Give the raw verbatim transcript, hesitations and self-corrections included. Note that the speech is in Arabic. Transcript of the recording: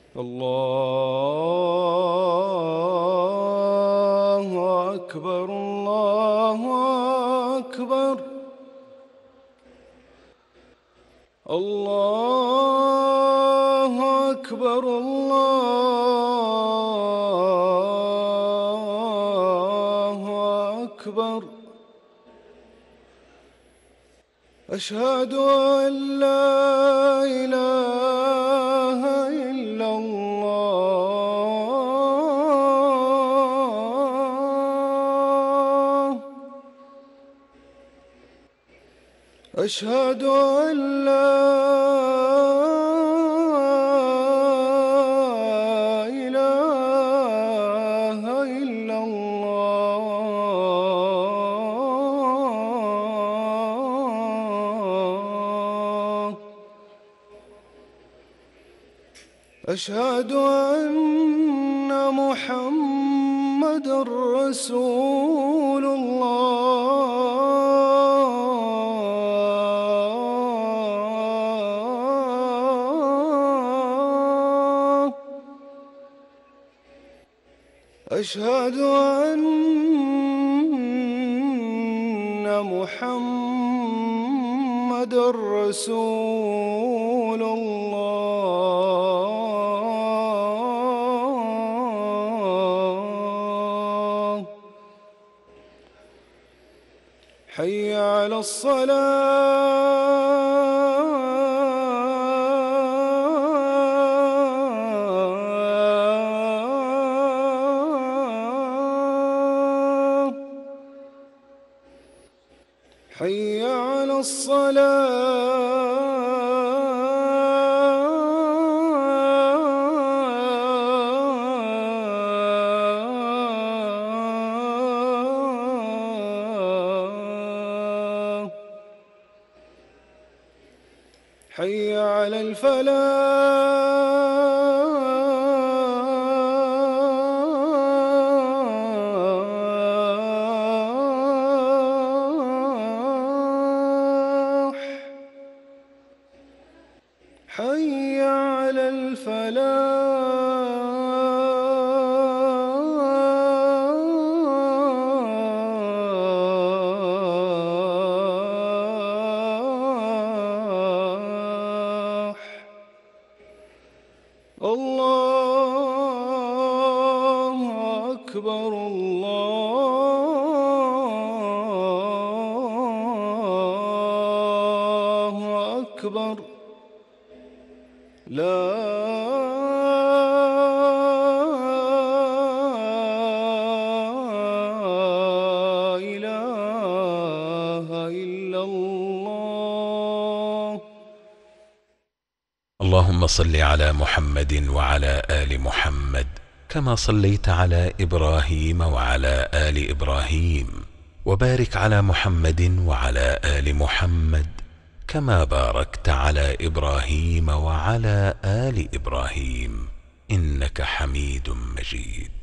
الله أكبر الله أكبر الله أكبر الله أكبر. أشهد أن لا إله إلا الله. أشهد أن لا إله إلا الله. أشهد أن محمدًا رسول الله. أشهد أن محمدًا رسول الله. حي على الصلاة. حي على الصلاة. حي على الفلاح. حي على الفلاح. الله أكبر الله أكبر. لا إله إلا الله. اللهم صل على محمد وعلى آل محمد كما صليت على إبراهيم وعلى آل إبراهيم، وبارك على محمد وعلى آل محمد كما باركت على إبراهيم وعلى آل إبراهيم إنك حميد مجيد.